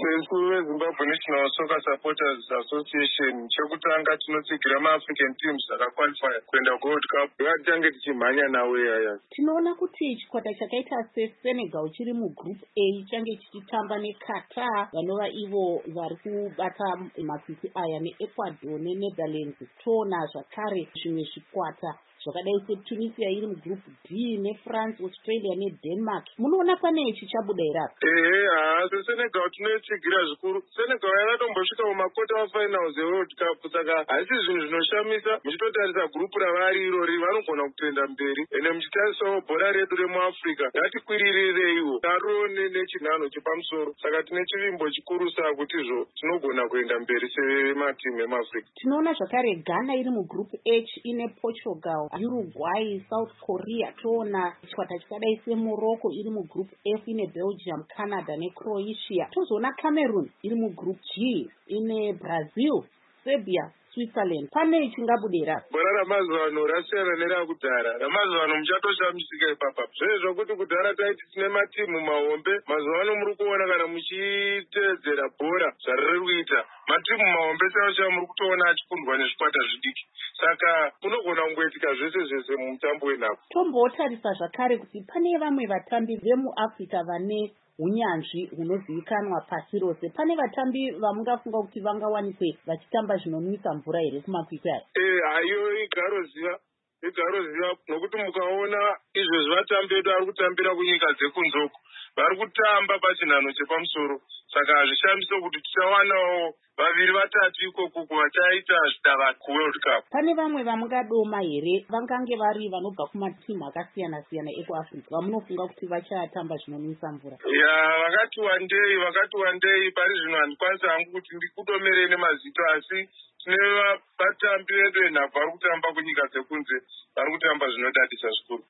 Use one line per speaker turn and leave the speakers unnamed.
Sesu veZimbabwe National Soccer Supporters Association chekutanga tinotsigira maAfrican teams akaqualify kuenda kuWorld Cup ngatitange tichimhanya nawo yaya.
Tinoona kuti chikwata chakaita seSenegal chiri mugroup A change chichitamba neQatar vanova ivo vari kubata makwikwi aya neEcuador neNetherlands. Toona zvakare zvimwe zvikwata zvakadai seTunisia iri mugroup D neFrance, Australia neDenmark. Munoona pane chichabuda here?
Senegal tinoitsigira zvikuru. Senegal yakatombosvika mumaquarter finals eWorld Cup, saka haisi zvinhu zvinoshamisa. Muchitotarisa group ravari irori vanogona kutoenda mberi. Ene muchitarisawo bhora redu remuAfrica ngatikwiririrei tarone nechinhano chepamusoro. Saka tine chivimbo chikurusa kutizvo tinogona kuenda mberi sematimu emuAfrica.
Tinoona zvakare Ghana iri mugroup H ine Portugal, Uruguay, South Korea. Toona chikwata chakadai seMorocco iri mugroup F ine Belgium, Canada neCroatia. Tozoona Cameroon iri mugroup G ine Brazil, Serbia, Switzerland. Pane chingabudera.
Bhora ramazuva ano rasiyana nerakudhara. Ramazuva ano muchatoshamisika ipapa. Zvezvo kuti kudhara taiti tine matimu mahombe. Mazuva ano muri kuona kana muchiteedzera bhora zvariri kuita. Matimu mahombe chaiwo muri kutoona achikundwa nezvikwata zvidiki. Saka kunogona kungoitika zvese mumutambo wenhabvu.
Tombotarisa zvakare kuti pane vamwe vatambi vemuAfrica vane unyanzvi hunozivikanwa pasi rose. Pane vatambi vamungafunga kuti vangawanikwe vachitamba zvinonwisa mvura here kumakwikwi aya?
Hayo igaroziva nokuti mukaona izvezvi vatambi vedu vari kutambira kunyika dzekunzoko vari kutamba pachinhano chepamusoro. Saka hazvishambise kuti tichawanawo vaviri vatatu ikoko kuvachaita zvidava kuWorld Cup.
Pane vamwe vamungadoma here vangange vari vanobva kumatimu akasiyana siyana ekuAfrica vamunofunga kuti vachatamba zvinonwisa mvura?
Vakati wandei pari zvino handikwanisa hangu kuti ndikutomerei nemazito, asi tine vatambi vedu venhabvu vari kutamba kunyika dzekunze vari kutamba zvinodadisa zvikuru.